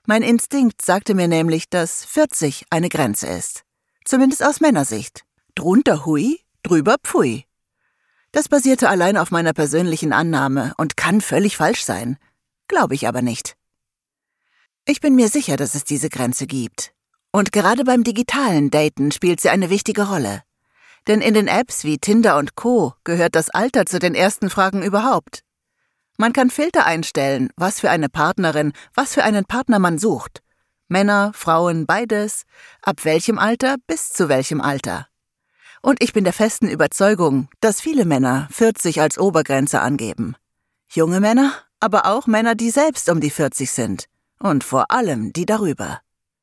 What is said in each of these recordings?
Mein Instinkt sagte mir nämlich, dass 40 eine Grenze ist. Zumindest aus Männersicht. Drunter hui, drüber pfui. Das basierte allein auf meiner persönlichen Annahme und kann völlig falsch sein. Glaube ich aber nicht. Ich bin mir sicher, dass es diese Grenze gibt. Und gerade beim digitalen Daten spielt sie eine wichtige Rolle. Denn in den Apps wie Tinder und Co. gehört das Alter zu den ersten Fragen überhaupt. Man kann Filter einstellen, was für eine Partnerin, was für einen Partner man sucht. Männer, Frauen, beides, ab welchem Alter bis zu welchem Alter. Und ich bin der festen Überzeugung, dass viele Männer 40 als Obergrenze angeben. Junge Männer, aber auch Männer, die selbst um die 40 sind. Und vor allem die darüber.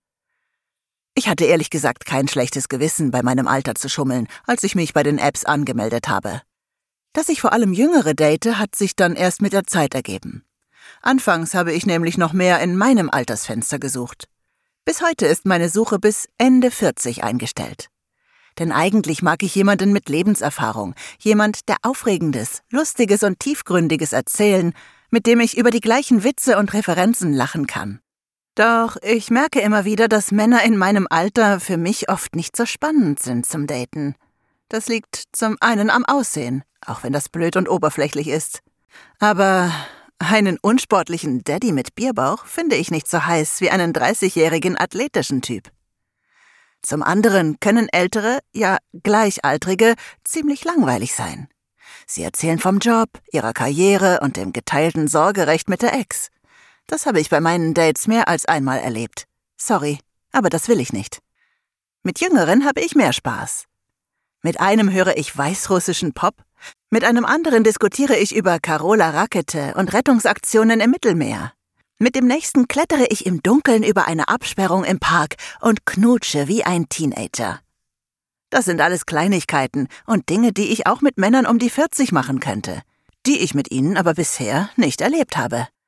Ich hatte ehrlich gesagt kein schlechtes Gewissen, bei meinem Alter zu schummeln, als ich mich bei den Apps angemeldet habe. Dass ich vor allem Jüngere date, hat sich dann erst mit der Zeit ergeben. Anfangs habe ich nämlich noch mehr in meinem Altersfenster gesucht. Bis heute ist meine Suche bis Ende 40 eingestellt. Denn eigentlich mag ich jemanden mit Lebenserfahrung, jemand, der Aufregendes, Lustiges und Tiefgründiges erzählen, mit dem ich über die gleichen Witze und Referenzen lachen kann. Doch ich merke immer wieder, dass Männer in meinem Alter für mich oft nicht so spannend sind zum Daten. Das liegt zum einen am Aussehen, auch wenn das blöd und oberflächlich ist. Aber einen unsportlichen Daddy mit Bierbauch finde ich nicht so heiß wie einen 30-jährigen athletischen Typ. Zum anderen können Ältere, ja Gleichaltrige, ziemlich langweilig sein. Sie erzählen vom Job, ihrer Karriere und dem geteilten Sorgerecht mit der Ex. Das habe ich bei meinen Dates mehr als einmal erlebt. Sorry, aber das will ich nicht. Mit Jüngeren habe ich mehr Spaß. Mit einem höre ich weißrussischen Pop, mit einem anderen diskutiere ich über Carola Rakete und Rettungsaktionen im Mittelmeer. Mit dem nächsten klettere ich im Dunkeln über eine Absperrung im Park und knutsche wie ein Teenager. Das sind alles Kleinigkeiten und Dinge, die ich auch mit Männern um die 40 machen könnte, die ich mit ihnen aber bisher nicht erlebt habe.